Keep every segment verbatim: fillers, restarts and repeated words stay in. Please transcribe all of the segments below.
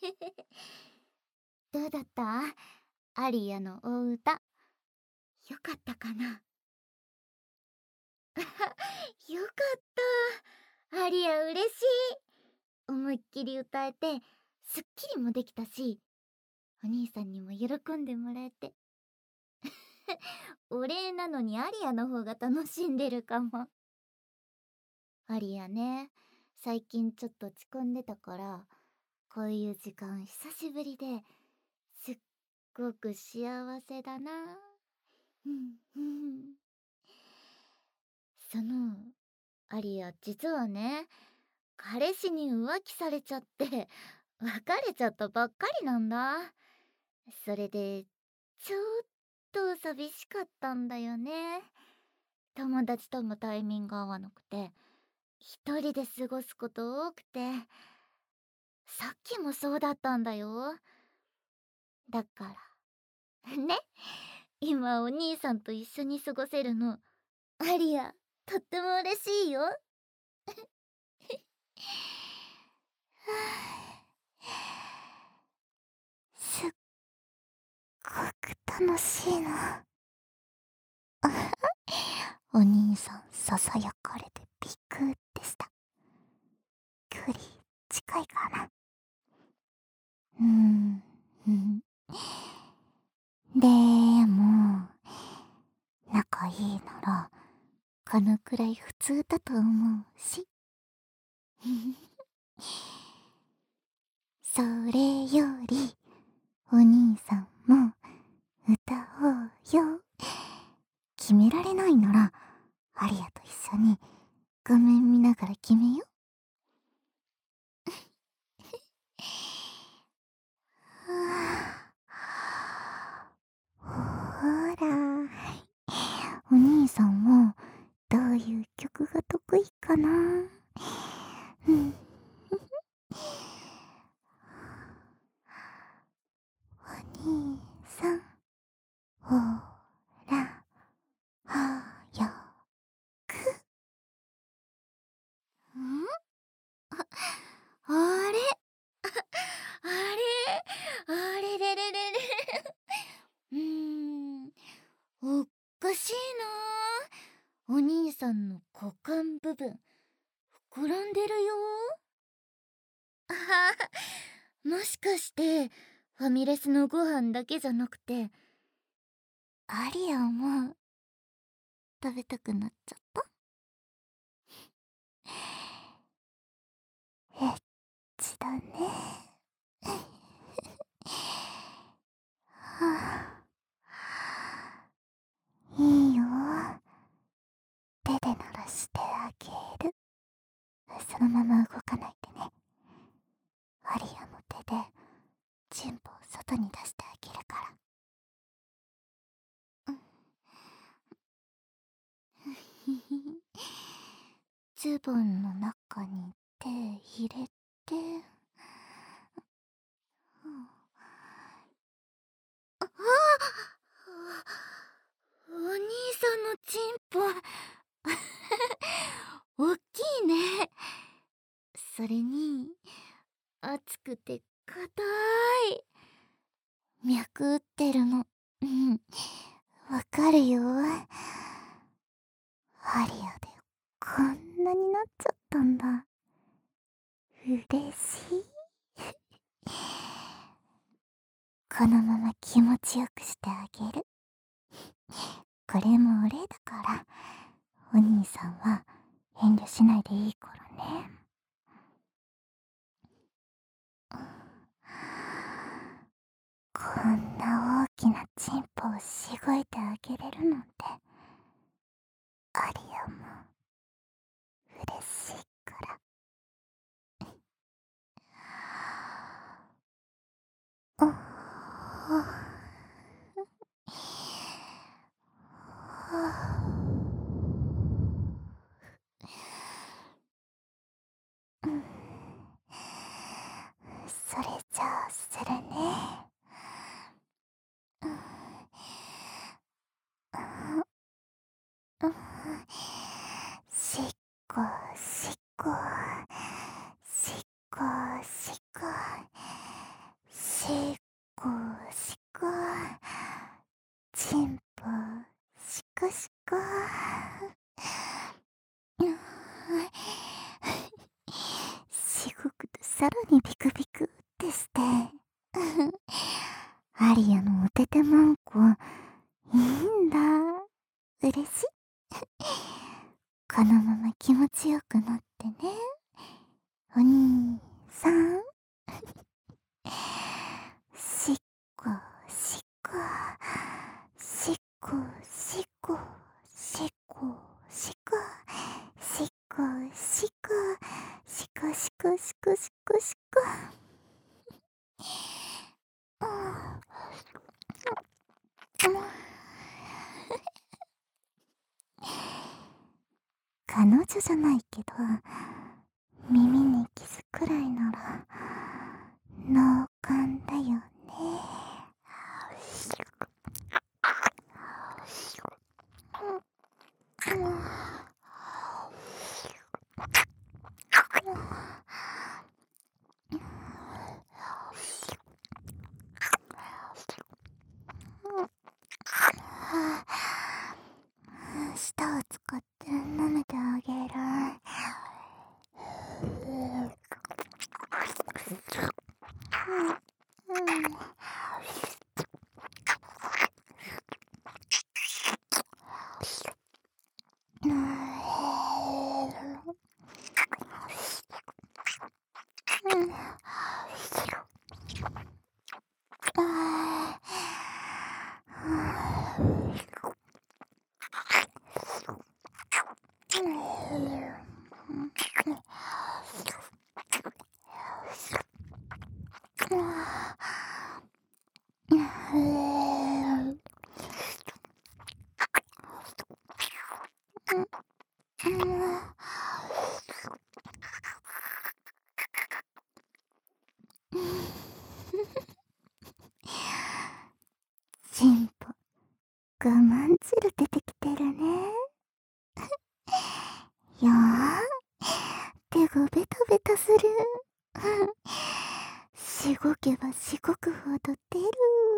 どうだった？アリアのお歌。よかったかな？よかった。アリア嬉しい。思いっきり歌えて、すっきりもできたし、お兄さんにも喜んでもらえて。お礼なのにアリアの方が楽しんでるかも。アリアね、最近ちょっと落ち込んでたから、こういう時間久しぶりですっごく幸せだな。うんうん。そのアリア、実はね、彼氏に浮気されちゃって別れちゃったばっかりなんだ。それでちょっと寂しかったんだよね。友達ともタイミング合わなくて、一人で過ごすこと多くて、さっきもそうだったんだよ。だからね、今お兄さんと一緒に過ごせるの、アリアとっても嬉しいよ。すっごく楽しいな。お兄さんささやかれてびっくりでした。距離近いかな。うーん。でも、仲いいなら、このくらい普通だと思うし。それより、お兄さんも歌おうよ。決められないなら、アリアと一緒に画面見ながら決めよ。ほら、お兄さんはどういう曲が得意かな。うん。お兄さん、ほら、早く。ん？あ、あれあれあれれれれれうーん、おっかしいな。お兄さんの股間部分、膨らんでるよ。あはは、もしかして、ファミレスのご飯だけじゃなくて、アリアも食べたくなっちゃった？エッチだね。はあ、いいよ。手で鳴らしてあげる。そのまま動かないでね。アリアの手でチンポを外に出してあげるから。ズボンの中に手入れて、ああ、お兄さんのチンポおっきいね。それに熱くて硬い。脈打ってるの。うん、わかるよ。アリアでこんなになっちゃったんだ。嬉しい。このまま気持ちよくしてあげる。これもお礼だから、お兄さんは遠慮しないでいいからね。こんな大きなチンポをしごいてあげれるなんて、アリアも嬉しいから。ああ。うん、それじゃあするね。うん、うん、しっこしっこしっこしっこさらにビクビクってしてアリアのおててまんこいいんだ。嬉しいこのまま気持ちよくなってね、お兄さんしっこしっこしっこしっこしっこしっこしっこしっこしこしこしこしこしこ彼女じゃないけど耳にキスくらいなら脳幹だよね。舌を使って舐めてあげる。チンポ我慢汁出てきてるね。やー手がベタベタするしごけばしごくほど出る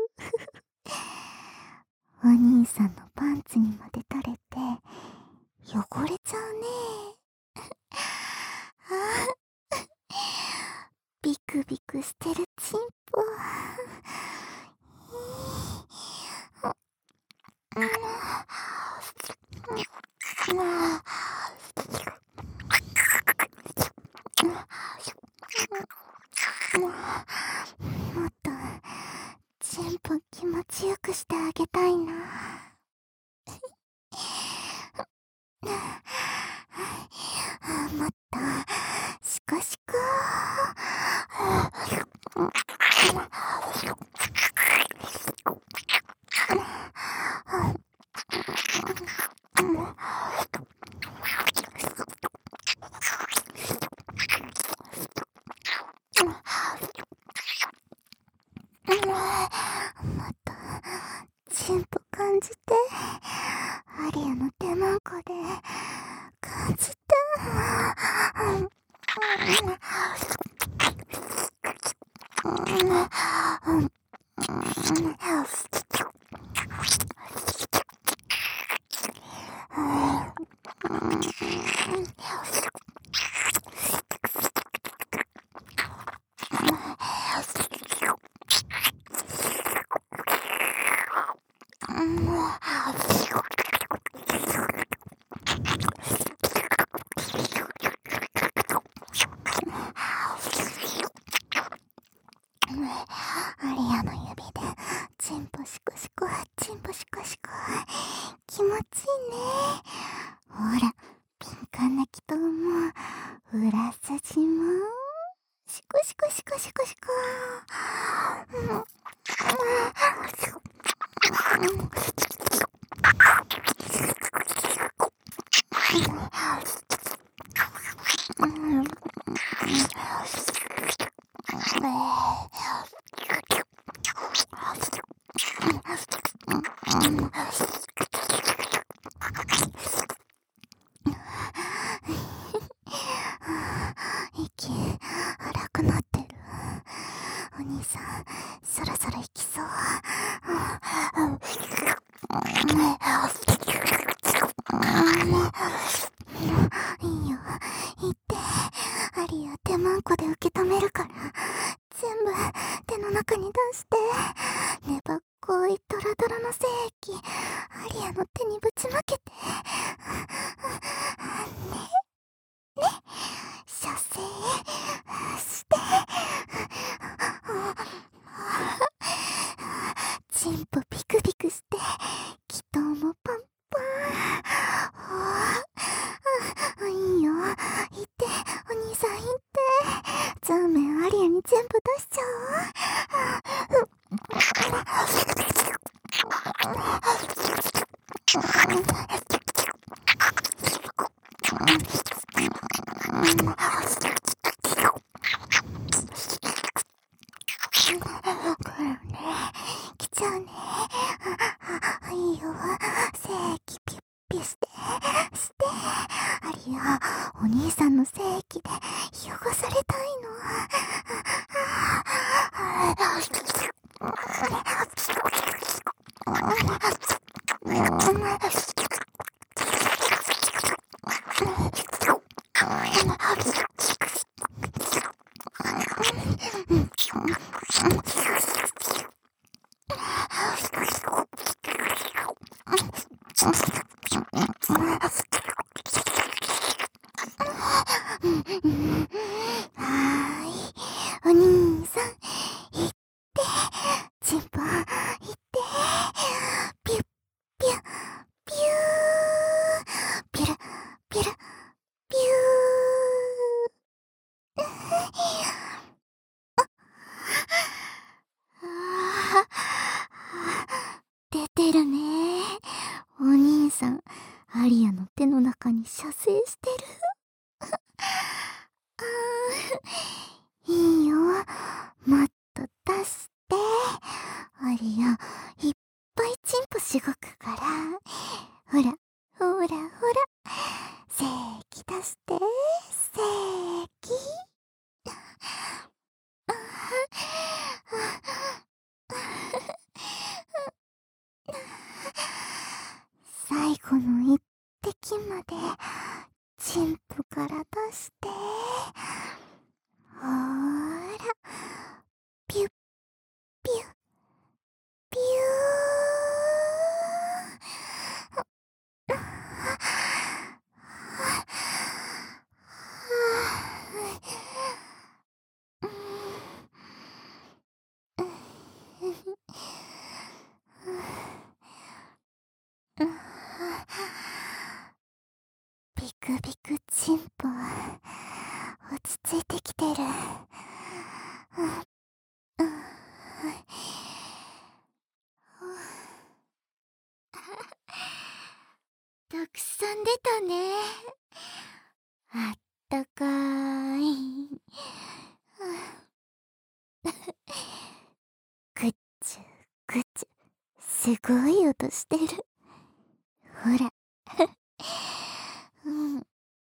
お兄さんのパンツにまで垂れて汚れちゃうね。あビクビクしてるチンポもっとチンポ気持ちよくしてあげたいな。もっとシコシコもっとチンポ感じて、アリアの手まんこで感じて。アリアの指でチンポシコシコチンポシコシコ気持ちいいね。ほら敏感な気筒も来ちゃうね。いいよ。精液ピュッピュして、して。ありゃ、お兄さんの精液で汚されたいの。はーい、お兄さん、行って、チンポ、行って、ピュッピュッ、ピュー、ピュル、ピュル、ピュー。ああ、出てるね。お兄さん、アリアの手の中に射精してる。あー、いいよ。もっと出して。アリア、いっぱいチンポしごくから。ほら、ほら、ほら。精液出して、精液。最後の一滴までチンポから出して。ほーら、ピュッピュッピュー。ビクビクチンポ落ち着いてきてる。たくさん出たね。あったかーい。ぐっちゅぐっちゅ、すごい音してる。ほら。うん。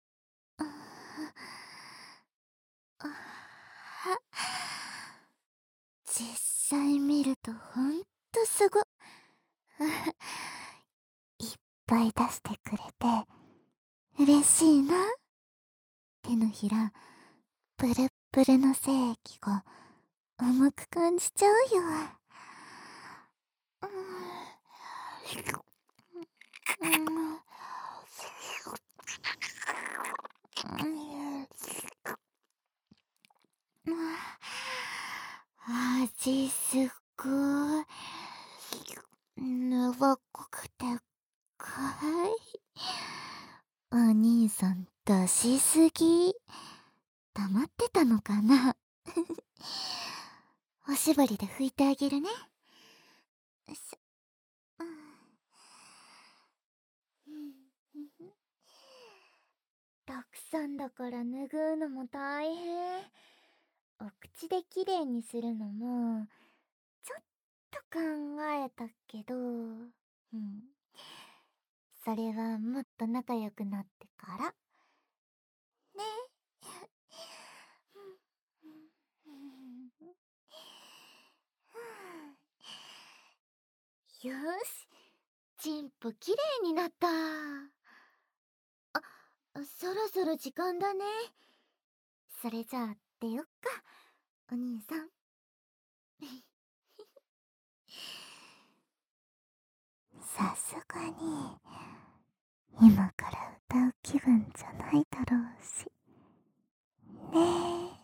実際見るとほんとすご。いっぱい出してくれて嬉しいな。手のひらプルップルの精液が重く感じちゃうよ。味すっごい長くてかい。お兄さん出しすぎ。黙ってたのかな。おしぼりで拭いてあげるね。たくさんだから拭うのも大変。お口できれいにするのもちょっと考えたけど、うん、それはもっと仲良くなってからね。よし、チンポきれいになった。あ、そろそろ時間だね。それじゃあ出よっか、お兄さん。さすがに今から歌う気分じゃないだろうしね。え